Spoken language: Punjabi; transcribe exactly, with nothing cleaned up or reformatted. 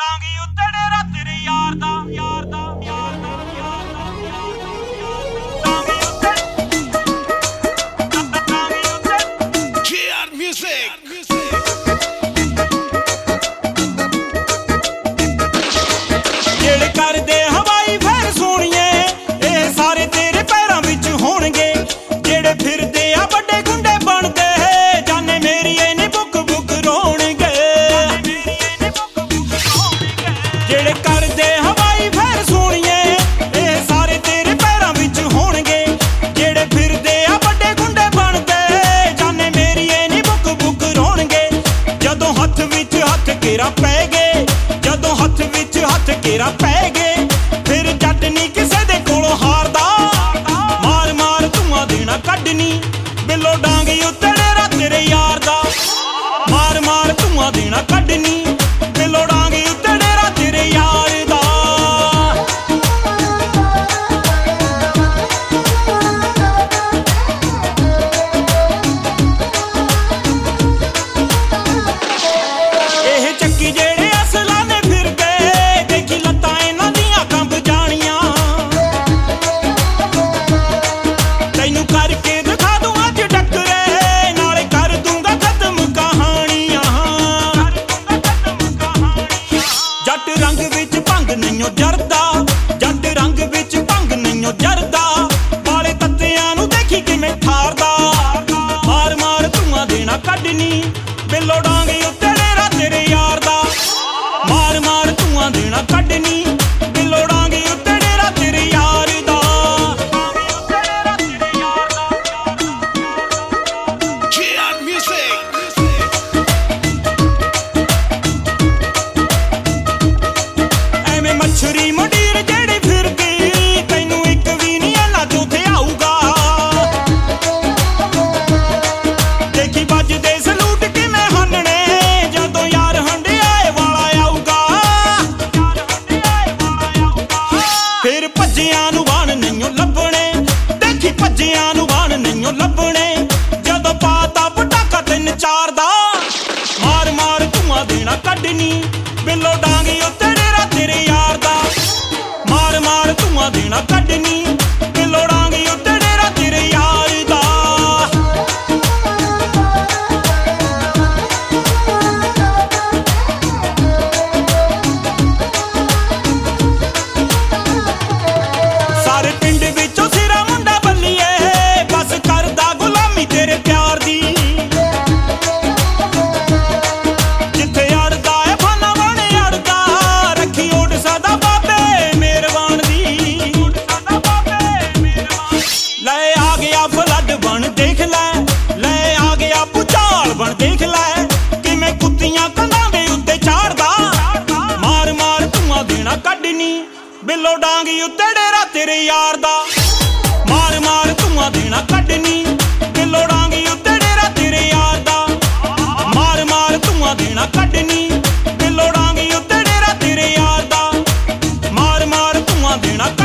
ਡਾਂਗੀ ਉੱਤੇ ਡੇਰਾ ਤੇਰੇ ਯਾਰ ਦਾ ਯਾਰ ਦਾ ਯਾਰ ਦਾ ਯਾਰ ਦਾ ਯਾਰ ਦਾ ਡਾਂਗੀ ਉੱਤੇ ਡਾਂਗੀ ਉੱਤੇ G-R Music ਜਿਹੜੇ ਕਰਦੇ ਹਵਾਈ ਫੇਰ ਸੋਹਣੀਏ ਇਹ ਸਾਰੇ ਤੇਰੇ ਪੈਰਾਂ ਵਿੱਚ ਹੋਣਗੇ ਜਿਹੜੇ ਫਿਰਦੇ ਆ ਵੱਡੇ ਗੁੰਡੇ ਬਣਦੇ ਜਾਨੇ ਮੇਰੀ ਇਹ ਨੀ ਬੁੱਕ ਬੁੱਕ ਰੋਣਗੇ ਜਿਹੜੇ ਕਰਦੇ ਹਵਾਈ ਫੇਰ ਸੋਹਣੀਏ ਇਹ ਸਾਰੇ ਤੇਰੇ ਪੈਰਾਂ ਵਿੱਚ ਹੋਣਗੇ ਜਿਹੜੇ ਫਿਰਦੇ ਆ ਵੱਡੇ ਗੁੰਡੇ ਬਣਦੇ ਜਾਨੇ ਮੇਰੀ ਇਹ ਨੀ ਬੁੱਕ ਬੁੱਕ ਰੋਣਗੇ ਜਦੋਂ ਹੱਥ ਵਿੱਚ ਹੱਥ ਘੇਰਾ ਪੈ ਗਏ ਜਦੋਂ ਹੱਥ ਵਿੱਚ ਹੱਥ ਘੇਰਾ ਪੈ ਗਏ ਫਿਰ ਜੱਟ ਨੀ ਕਿਸੇ ਦੇ ਕੋਲੋਂ ਹਾਰਦਾ ਮਾਰ ਮਾਰ ਧੂਆਂ ਦੇਣਾ ਕੱਢਣੀ ਬਿੱਲੋ ਡਾਂਗੀ ਉੱਤੇ ਡੇਰਾ ਤੇਰੇ ਯਾਰ ਦਾ ਮਾਰ ਮਾਰ ਧੂਆਂ ਦੇਣਾ ਕੱਢਣੀ ਬਿੱਲੋ ਡਾਂਗੀ ਉੱਤੇ ਡੇਰਾ ਤੇਰੇ ਯਾਰ ਦਾ ਇਹ ਚੱਕੀ ਜਿਹੜੇ ਅਸਲਾਂ ਨੇ ਫਿਰ ਗਏ ਦੇਖੀ ਲੱਤਾਂ ਇਹਨਾਂ ਦੀਆਂ ਕੰਬ ਜਾਣੀਆਂ ਤੈਨੂੰ ਕਰਕੇ ਦਿਖਾ ਦੂੰ ਅੱਜ ਟੱਕਰੇ ਨਾਲੇ ਕਰ ਦੂੰਗਾ ਖਤਮ ਕਹਾਣੀਆਂ ਜੱਟ ਰੰਗ ਵਿੱਚ ਭੰਗ ਨਹੀਂਓ ਜਰਦਾ ਜੱਟ ਰੰਗ ਵਿੱਚ ਭੰਗ ਨਹੀਂਓ ਜਰਦਾ ਵਾਲੇ ਤੱਤਿਆਂ ਨੂੰ ਦੇਖੀ ਕਿਵੇਂ ਠਾਰਦਾ ਮਾਰ ਮਾਰ ਧੂਆਂ ਦੇਣਾ ਕੱਢਣੀ ਬਿੱਲੋ ਡਾਂਗੀ ਉੱਤੇ ਡੇਰਾ ਤੇਰੇ ਯਾਰ ਦਾ ਮਾਰ ਮਾਰ ਧੂਆਂ ਦੇਣਾ ਕੱਢਣੀ ਬਿੱਲੋ ਡਾਂਗੀ ਉੱਤੇ ਡੇਰਾ ਤੇਰੇ ਯਾਰ ਦਾ G-R Music ਐਵੇਂ ਮੱਛਰੀ ਮੰਡੀਰ ਜਿਹੜੀ ਫਿਰਦੀ ਤੈਨੂੰ ਇੱਕ ਵੀ ਨਹੀਂ ਇਹਨਾਂ ਚੋਂ ਥਿਆਊਗਾ ਦੇਖੀ ਵੱਜਦੇ ਸਲੂਟ ਕਿਵੇਂ ਹੰਨਣੇ ਜਦੋਂ ਯਾਰ ਹੰਡਿਆਏ ਵਾਲਾ ਆਊਗਾ ਫਿਰ ਭੱਜਿਆਂ ਨੂੰ ਬਾਣ ਨਹੀਂਓ ਲੱਭਣੇ ਦੇਖੀ ਭੱਜਿਆਂ ਨੂੰ ਬਾਣ ਨਹੀਂਓ ਲੱਭਣੇ ਜਦੋਂ ਪਾਤਾ ਪਟਾਕਾ ਤਿੰਨ ਚਾਰ ਦਾ ਮਾਰ ਮਾਰ ਧੂਆਂ ਦੇਣਾ ਕੱਢਣੀ ਬਿੱਲੋ ਡਾਂਗੀ ਉੱਤੇ ਡੇਰਾ ਤੇਰੇ ਯਾਰ ਦਾ ਮਾਰ ਮਾਰ ਧੂਆਂ ਦੇਣਾ ਕੱਢਣੀ ਬਿੱਲੋ ਡਾਂਗੀ ਉੱਤੇ ਡੇਰਾ ਤੇਰੇ ਯਾਰ ਦਾ ਸਾਰੇ ਪਿੰਡ ਵਿੱਚੋਂ ਸਿਰਾ ਮੁੰਡਾ ਬੱਲੀਏ ਬਸ ਕਰਦਾ ਗੁਲਾਮੀ ਤੇਰੇ ਪਿਆਰ ਦੀ ਜਿੱਥੇ ਅੜਦਾ ਏ ਫਾਨਾ ਬਣ ਅੜਦਾ ਰੱਖੀ ਓਟ ਸਦਾ ਬਾਬੇ ਮਿਹਰਬਾਨ ਦੀ ਲੈ ਆ ਗਿਆ ਫਲੱਡ ਬਣ ਦੇਖ ਲੈ ਲੈ ਆ ਗਿਆ ਭੁਚਾਲ ਬਣ ਦੇਖ ਲੈ ਕਿਵੇਂ ਕੁੱਤੀਆਂ ਕੰਧਾਂ ਦੇ ਉੱਤੇ ਚਾੜਦਾ ਮਾਰ ਮਾਰ ਧੂਆਂ ਦੇਣਾ ਕੱਢਣੀ ਬਿੱਲੋ ਡਾਂਗੀ ਉੱਤੇ ਡੇਰਾ ਤੇਰੇ ਯਾਰ ਦਾ ਮਾਰ ਮਾਰ ਧੂਆਂ ਦੇਣਾ ਕੱਢਣੀ ਬਿੱਲੋ ਡਾਂਗੀ ਉੱਤੇ ਡੇਰਾ ਤੇਰੇ ਯਾਰ ਦਾ ਮਾਰ ਮਾਰ ਧੂਆਂ ਦੇਣਾ ਕੱਢਣੀ ਬਿੱਲੋ ਡਾਂਗੀ ਉੱਤੇ ਡੇਰਾ ਤੇਰੇ ਯਾਰ ਦਾ ਮਾਰ ਮਾਰ ਧੂਆਂ ਦੇਣਾ